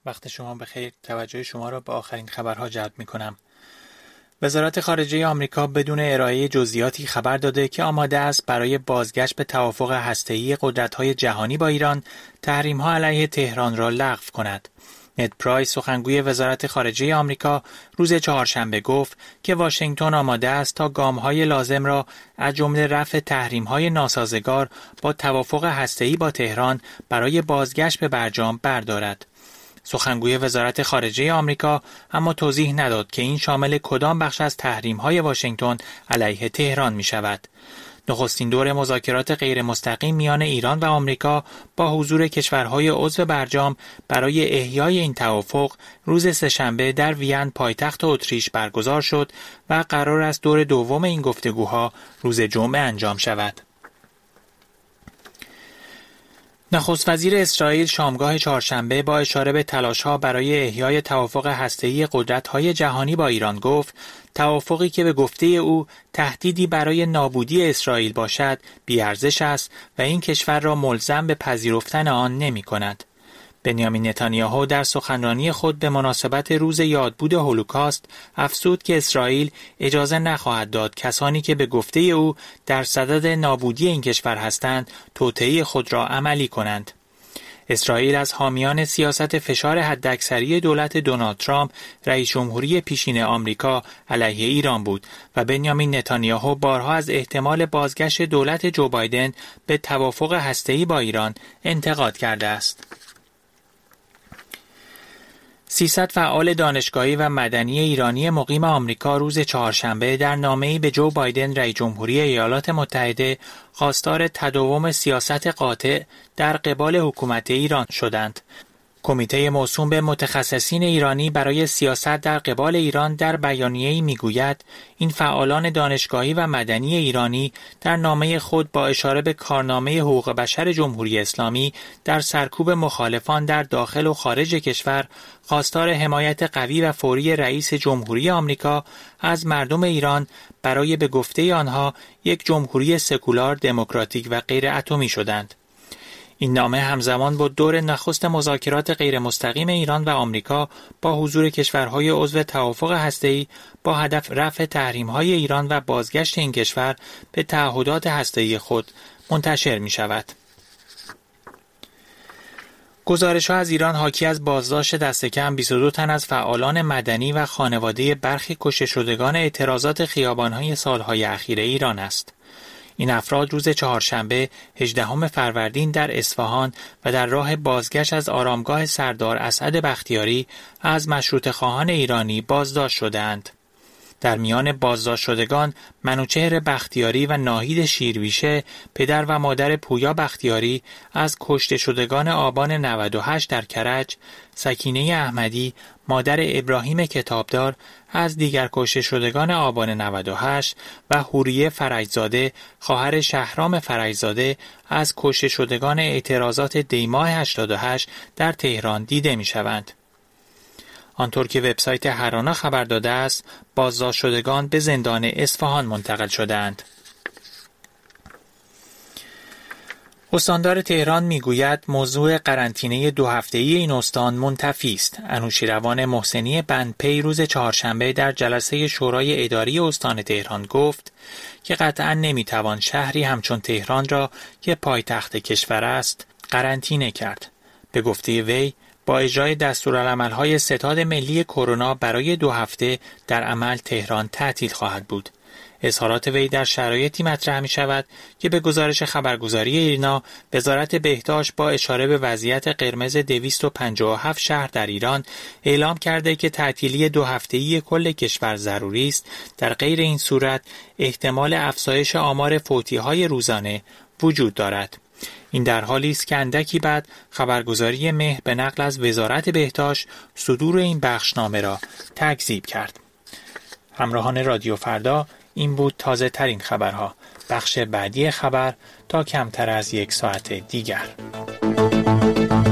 وقت شما بخیر. توجه شما را به آخرین خبرها جلب می‌کنم. وزارت خارجه آمریکا بدون ارائه جزئیاتی خبر داده که آماده است برای بازگشت به توافق هسته‌ای قدرت‌های جهانی با ایران تحریم‌ها علیه تهران را لغو کند. نت پرایس سخنگوی وزارت خارجه آمریکا روز چهارشنبه گفت که واشنگتن آماده است تا گام‌های لازم را از جمله رفع تحریم‌های ناسازگار با توافق هسته‌ای با تهران برای بازگشت به برجام بردارد. سخنگوی وزارت خارجه آمریکا اما توضیح نداد که این شامل کدام بخش از تحریم‌های واشنگتن علیه تهران می‌شود. نخستین دور مذاکرات غیر مستقیم میان ایران و آمریکا با حضور کشورهای عضو برجام برای احیای این توافق روز سه‌شنبه در وین پایتخت اتریش برگزار شد و قرار است دور دوم این گفتگوها روز جمعه انجام شود. نخست وزیر اسرائیل شامگاه چهارشنبه با اشاره به تلاش‌ها برای احیای توافق هسته‌ای قدرت‌های جهانی با ایران گفت توافقی که به گفته او تهدیدی برای نابودی اسرائیل باشد بی‌ارزش است و این کشور را ملزم به پذیرفتن آن نمی‌کند. بنیامین نتانیاهو در سخنرانی خود به مناسبت روز یادبود هولوکاست افزود که اسرائیل اجازه نخواهد داد کسانی که به گفته او در صدد نابودی این کشور هستند توطئه خود را عملی کنند. اسرائیل از حامیان سیاست فشار حداکثری دولت دونالد ترامپ رئیس جمهوری پیشین آمریکا علیه ایران بود و بنیامین نتانیاهو بارها از احتمال بازگشت دولت جو بایدن به توافق هسته‌ای با ایران انتقاد کرده است. 300 فعال دانشگاهی و مدنی ایرانی مقیم آمریکا روز چهارشنبه در نامه‌ای به جو بایدن رئیس جمهوری ایالات متحده خواستار تداوم سیاست قاطع در قبال حکومت ایران شدند. کمیته موسوم به متخصصین ایرانی برای سیاست در قبال ایران در بیانیه‌ای میگوید این فعالان دانشگاهی و مدنی ایرانی در نامه خود با اشاره به کارنامه حقوق بشر جمهوری اسلامی در سرکوب مخالفان در داخل و خارج کشور خواستار حمایت قوی و فوری رئیس جمهوری آمریکا از مردم ایران برای به گفته آنها یک جمهوری سکولار، دموکراتیک و غیر اتمی شدند. این نامه همزمان با دور نخست مذاکرات غیر مستقیم ایران و آمریکا با حضور کشورهای عضو توافق هسته‌ای با هدف رفع تحریم‌های ایران و بازگشت این کشور به تعهدات هسته‌ای خود منتشر می‌شود. گزارش‌ها از ایران حاکی از بازداشت دست کم 22 تن از فعالان مدنی و خانواده برخی کشته شدگان اعتراضات خیابان‌های سال‌های اخیر ایران است. این افراد روز چهارشنبه 18 فروردین در اصفهان و در راه بازگشت از آرامگاه سردار اسعد بختیاری از مشروطه‌خواهان ایرانی بازداشت شدند. در میان بازداشت شدگان منوچهر بختیاری و ناهید شیرویشه پدر و مادر پویا بختیاری از کشته شدگان آبان 98 در کرج، سکینه احمدی مادر ابراهیم کتابدار از دیگر کشته شدگان آبان 98 و حوریه فرجزاده خواهر شهرام فرجزاده از کشته شدگان اعتراضات دیماه 88 در تهران دیده می شوند. آنطور که وبسایت هرانا خبر داده است، بازداشت شدگان به زندان اصفهان منتقل شدند. استاندار تهران میگوید موضوع قرنطینه 2 هفته‌ای این استان منتفی است. انوشیروان محسنی بندپی روز چهارشنبه در جلسه شورای اداری استان تهران گفت که قطعاً نمیتوان شهری همچون تهران را که پایتخت کشور است قرنطینه کرد. به گفته وی با اجرای دستورالعمل‌های ستاد ملی کرونا برای 2 هفته در عمل تهران تعطیل خواهد بود. اظهارات وی در شرایطی مطرح می شود که به گزارش خبرگزاری ایرنا وزارت بهداشت با اشاره به وضعیت قرمز 257 شهر در ایران اعلام کرده که تعطیلی 2 هفته‌ای کل کشور ضروری است. در غیر این صورت احتمال افزایش آمار فوتی‌های روزانه وجود دارد. این در حالی است که اندکی بعد خبرگزاری مهر به نقل از وزارت بهداشت صدور این بخشنامه را تکذیب کرد. همراهان رادیو فردا، این بود تازه ترین خبرها. بخش بعدی خبر تا کمتر از 1 ساعت دیگر.